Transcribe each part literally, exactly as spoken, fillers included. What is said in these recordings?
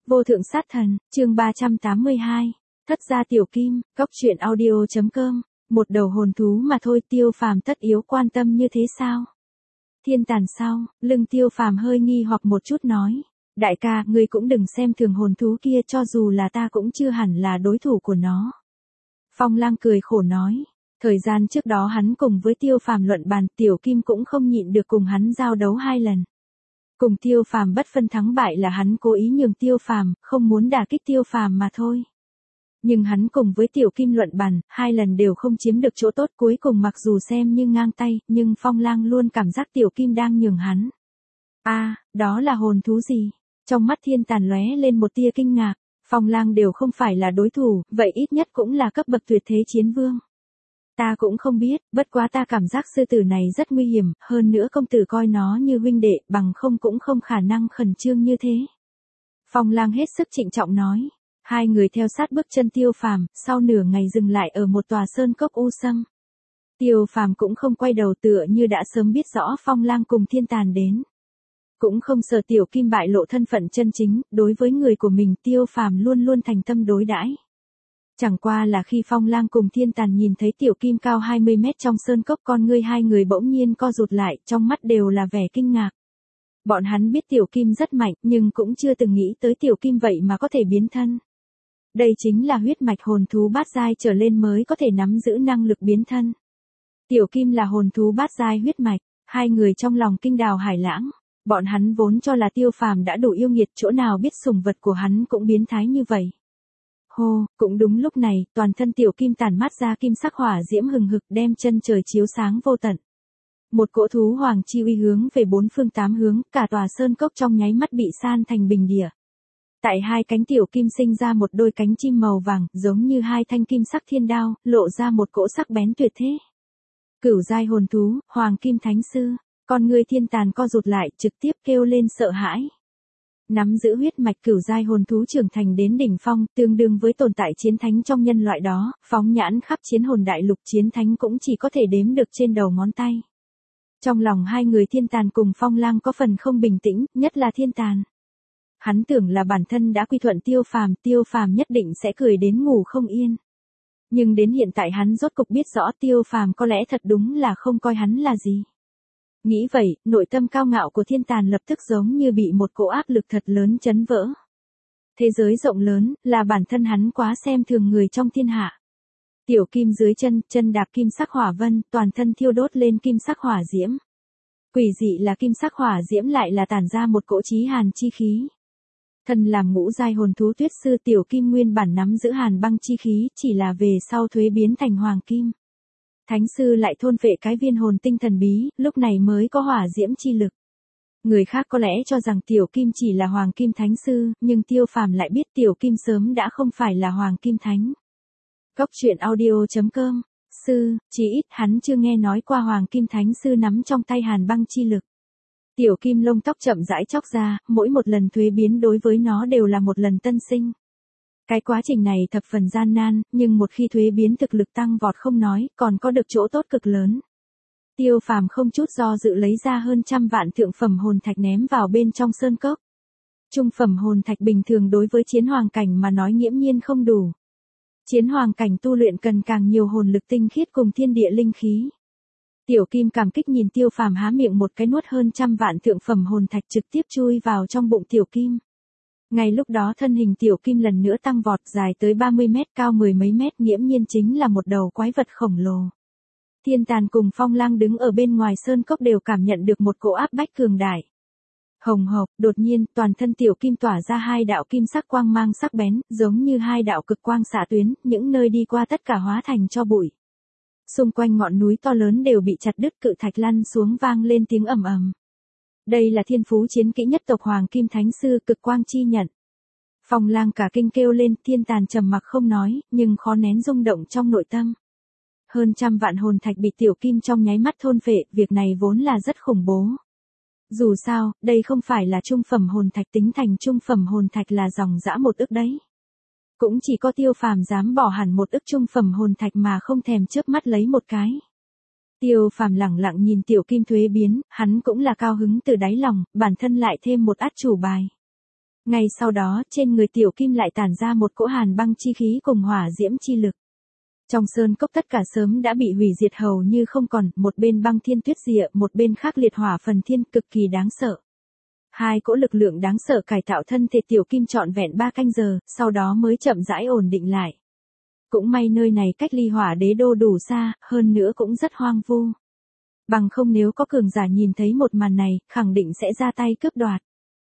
Vô thượng sát thần, chương ba trăm tám mươi hai, thất gia tiểu kim, góc truyện audio.com, một đầu hồn thú mà thôi Tiêu Phàm tất yếu quan tâm như thế sao? Thiên tàn sau, lưng Tiêu Phàm hơi nghi hoặc một chút nói, đại ca, ngươi cũng đừng xem thường hồn thú kia, cho dù là ta cũng chưa hẳn là đối thủ của nó. Phong Lang cười khổ nói, thời gian trước đó hắn cùng với Tiêu Phàm luận bàn, tiểu kim cũng không nhịn được cùng hắn giao đấu hai lần. Cùng Tiêu Phàm bất phân thắng bại là hắn cố ý nhường Tiêu Phàm, không muốn đả kích Tiêu Phàm mà thôi. Nhưng hắn cùng với Tiểu Kim luận bàn, hai lần đều không chiếm được chỗ tốt, cuối cùng mặc dù xem như ngang tay, nhưng Phong Lang luôn cảm giác Tiểu Kim đang nhường hắn. A, à, đó là hồn thú gì? Trong mắt Thiên Tàn lóe lên một tia kinh ngạc, Phong Lang đều không phải là đối thủ, vậy ít nhất cũng là cấp bậc tuyệt thế chiến vương. Ta cũng không biết, bất quá ta cảm giác sư tử này rất nguy hiểm, hơn nữa công tử coi nó như huynh đệ, bằng không cũng không khả năng khẩn trương như thế. Phong Lang hết sức trịnh trọng nói. Hai người theo sát bước chân Tiêu Phàm, sau nửa ngày dừng lại ở một tòa sơn cốc u sâm. Tiêu Phàm cũng không quay đầu, tựa như đã sớm biết rõ Phong Lang cùng Thiên Tàn đến. Cũng không sợ Tiểu Kim bại lộ thân phận chân chính, đối với người của mình Tiêu Phàm luôn luôn thành tâm đối đãi. Chẳng qua là khi Phong Lang cùng Thiên Tàn nhìn thấy Tiểu Kim cao hai mươi mét trong sơn cốc, con ngươi hai người bỗng nhiên co rụt lại, trong mắt đều là vẻ kinh ngạc. Bọn hắn biết Tiểu Kim rất mạnh, nhưng cũng chưa từng nghĩ tới Tiểu Kim vậy mà có thể biến thân. Đây chính là huyết mạch hồn thú bát giai trở lên mới có thể nắm giữ năng lực biến thân. Tiểu Kim là hồn thú bát giai huyết mạch, hai người trong lòng kinh đào hải lãng. Bọn hắn vốn cho là Tiêu Phàm đã đủ yêu nghiệt, chỗ nào biết sủng vật của hắn cũng biến thái như vậy. Hô, cũng đúng lúc này, toàn thân Tiểu Kim tản mát ra kim sắc hỏa diễm hừng hực, đem chân trời chiếu sáng vô tận. Một cỗ thú hoàng chi uy hướng về bốn phương tám hướng, cả tòa sơn cốc trong nháy mắt bị san thành bình địa. Tại hai cánh Tiểu Kim sinh ra một đôi cánh chim màu vàng, giống như hai thanh kim sắc thiên đao, lộ ra một cỗ sắc bén tuyệt thế. Cửu giai hồn thú, Hoàng Kim Thánh Sư, con người Thiên Tàn co rụt lại, trực tiếp kêu lên sợ hãi. Nắm giữ huyết mạch cửu giai hồn thú trưởng thành đến đỉnh phong, tương đương với tồn tại chiến thánh trong nhân loại đó, phóng nhãn khắp chiến hồn đại lục chiến thánh cũng chỉ có thể đếm được trên đầu ngón tay. Trong lòng hai người Thiên Tàn cùng Phong Lang có phần không bình tĩnh, nhất là Thiên Tàn. Hắn tưởng là bản thân đã quy thuận Tiêu Phàm, Tiêu Phàm nhất định sẽ cười đến ngủ không yên. Nhưng đến hiện tại hắn rốt cục biết rõ Tiêu Phàm có lẽ thật đúng là không coi hắn là gì. Nghĩ vậy, nội tâm cao ngạo của Thiên Tàn lập tức giống như bị một cỗ áp lực thật lớn chấn vỡ. Thế giới rộng lớn, là bản thân hắn quá xem thường người trong thiên hạ. Tiểu Kim dưới chân, chân đạp kim sắc hỏa vân, toàn thân thiêu đốt lên kim sắc hỏa diễm. Quỷ dị là kim sắc hỏa diễm lại là tản ra một cỗ chí hàn chi khí. Thân làm ngũ giai hồn thú tuyết sư, Tiểu Kim nguyên bản nắm giữ hàn băng chi khí, chỉ là về sau thuế biến thành hoàng kim. Thánh sư lại thôn vệ cái viên hồn tinh thần bí, lúc này mới có hỏa diễm chi lực. Người khác có lẽ cho rằng Tiểu Kim chỉ là hoàng kim thánh sư, nhưng Tiêu Phàm lại biết Tiểu Kim sớm đã không phải là hoàng kim thánh. Góc truyện audio.com, sư, chỉ ít hắn chưa nghe nói qua hoàng kim thánh sư nắm trong tay hàn băng chi lực. Tiểu Kim lông tóc chậm rãi chóc ra, mỗi một lần thuế biến đối với nó đều là một lần tân sinh. Cái quá trình này thập phần gian nan, nhưng một khi thuế biến thực lực tăng vọt không nói, còn có được chỗ tốt cực lớn. Tiêu Phàm không chút do dự lấy ra hơn trăm vạn thượng phẩm hồn thạch ném vào bên trong sơn cốc. Trung phẩm hồn thạch bình thường đối với chiến hoàng cảnh mà nói nghiễm nhiên không đủ. Chiến hoàng cảnh tu luyện cần càng nhiều hồn lực tinh khiết cùng thiên địa linh khí. Tiểu Kim cảm kích nhìn Tiêu Phàm há miệng một cái nuốt hơn trăm vạn thượng phẩm hồn thạch trực tiếp chui vào trong bụng Tiểu Kim. Ngay lúc đó thân hình Tiểu Kim lần nữa tăng vọt, dài tới ba mươi mét, cao mười mấy mét, nghiễm nhiên chính là một đầu quái vật khổng lồ. Thiên Tàn cùng Phong Lang đứng ở bên ngoài sơn cốc đều cảm nhận được một cỗ áp bách cường đại. Hồng hộc, đột nhiên, toàn thân Tiểu Kim tỏa ra hai đạo kim sắc quang mang sắc bén, giống như hai đạo cực quang xạ tuyến, những nơi đi qua tất cả hóa thành tro bụi. Xung quanh ngọn núi to lớn đều bị chặt đứt, cự thạch lăn xuống vang lên tiếng ầm ầm. Đây là thiên phú chiến kỹ nhất tộc Hoàng Kim Thánh Sư, cực quang chi nhận. Phong Lang cả kinh kêu lên, Thiên Tàn trầm mặc không nói, nhưng khó nén rung động trong nội tâm. Hơn trăm vạn hồn thạch bị Tiểu Kim trong nháy mắt thôn phệ, việc này vốn là rất khủng bố. Dù sao, đây không phải là trung phẩm hồn thạch, tính thành trung phẩm hồn thạch là dòng dã một ức đấy. Cũng chỉ có Tiêu Phàm dám bỏ hẳn một ức trung phẩm hồn thạch mà không thèm chớp mắt lấy một cái. Tiêu Phàm lẳng lặng nhìn Tiểu Kim thuế biến, hắn cũng là cao hứng từ đáy lòng, bản thân lại thêm một át chủ bài. Ngay sau đó, trên người Tiểu Kim lại tản ra một cỗ hàn băng chi khí cùng hỏa diễm chi lực. Trong sơn cốc tất cả sớm đã bị hủy diệt hầu như không còn, một bên băng thiên tuyết địa, một bên khác liệt hỏa phần thiên, cực kỳ đáng sợ. Hai cỗ lực lượng đáng sợ cải tạo thân thể Tiểu Kim trọn vẹn ba canh giờ, sau đó mới chậm rãi ổn định lại. Cũng may nơi này cách ly hỏa đế đô đủ xa, hơn nữa cũng rất hoang vu. Bằng không nếu có cường giả nhìn thấy một màn này, khẳng định sẽ ra tay cướp đoạt.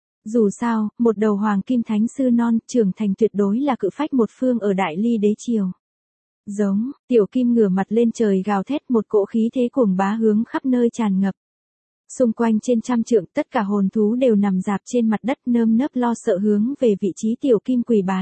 Dù sao, một đầu hoàng kim thánh sư non, trưởng thành tuyệt đối là cự phách một phương ở Đại Ly đế triều. Giống, Tiểu Kim ngửa mặt lên trời gào thét, một cỗ khí thế cuồng bá hướng khắp nơi tràn ngập. Xung quanh trên trăm trượng, tất cả hồn thú đều nằm rạp trên mặt đất nơm nớp lo sợ hướng về vị trí Tiểu Kim quỳ bái.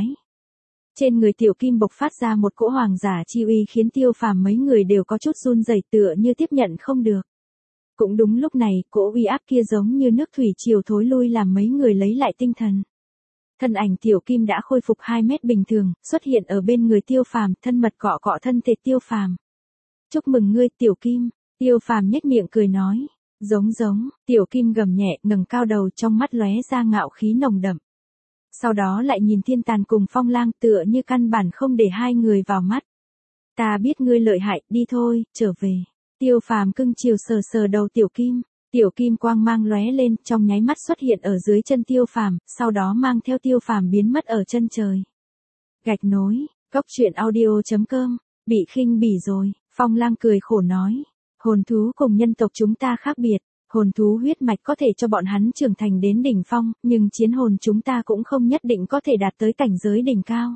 Trên người Tiểu Kim bộc phát ra một cỗ hoàng giả chi uy khiến Tiêu Phàm mấy người đều có chút run rẩy, tựa như tiếp nhận không được. Cũng đúng lúc này, cỗ uy áp kia giống như nước thủy triều thối lui làm mấy người lấy lại tinh thần. Thân ảnh Tiểu Kim đã khôi phục hai mét bình thường, xuất hiện ở bên người Tiêu Phàm, thân mật cọ cọ thân thể Tiêu Phàm. "Chúc mừng ngươi, Tiểu Kim." Tiêu Phàm nhếch miệng cười nói. "Giống giống." Tiểu Kim gầm nhẹ, ngẩng cao đầu, trong mắt lóe ra ngạo khí nồng đậm. Sau đó lại nhìn Thiên Tàn cùng Phong Lang, tựa như căn bản không để hai người vào mắt. "Ta biết ngươi lợi hại, đi thôi, trở về." Tiêu Phàm cưng chiều sờ sờ đầu Tiểu Kim. Tiểu Kim quang mang lóe lên, trong nháy mắt xuất hiện ở dưới chân Tiêu Phàm, sau đó mang theo Tiêu Phàm biến mất ở chân trời. Gạch nối, cốc truyện audio chấm com, bị khinh bỉ rồi, Phong Lang cười khổ nói. Hồn thú cùng nhân tộc chúng ta khác biệt, hồn thú huyết mạch có thể cho bọn hắn trưởng thành đến đỉnh phong, nhưng chiến hồn chúng ta cũng không nhất định có thể đạt tới cảnh giới đỉnh cao.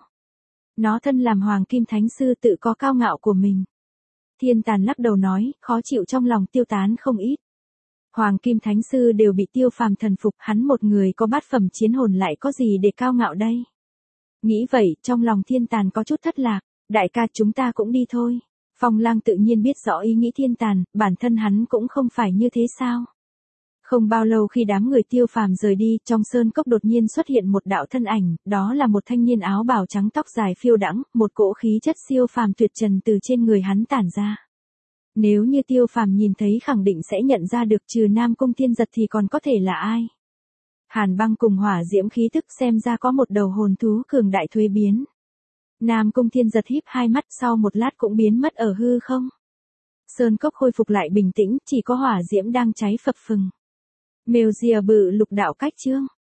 Nó thân làm Hoàng Kim Thánh Sư tự có cao ngạo của mình. Thiên Tàn lắc đầu nói, khó chịu trong lòng tiêu tán không ít. Hoàng Kim Thánh Sư đều bị Tiêu Phàm thần phục, hắn một người có bát phẩm chiến hồn lại có gì để cao ngạo đây. Nghĩ vậy, trong lòng Thiên Tàn có chút thất lạc, đại ca chúng ta cũng đi thôi. Phong Lang tự nhiên biết rõ ý nghĩ Thiên Tàn, bản thân hắn cũng không phải như thế sao. Không bao lâu khi đám người Tiêu Phàm rời đi, trong sơn cốc đột nhiên xuất hiện một đạo thân ảnh, đó là một thanh niên áo bào trắng tóc dài phiêu đãng, một cỗ khí chất siêu phàm tuyệt trần từ trên người hắn tản ra. Nếu như Tiêu Phàm nhìn thấy khẳng định sẽ nhận ra được, trừ Nam Cung Thiên Giật thì còn có thể là ai. Hàn băng cùng hỏa diễm khí tức, xem ra có một đầu hồn thú cường đại thuế biến. Nam Cung Thiên Giật híp hai mắt, sau một lát cũng biến mất ở hư không. Sơn cốc khôi phục lại bình tĩnh, chỉ có hỏa diễm đang cháy phập phừng. Mèo rìa bự lục đạo cách chương.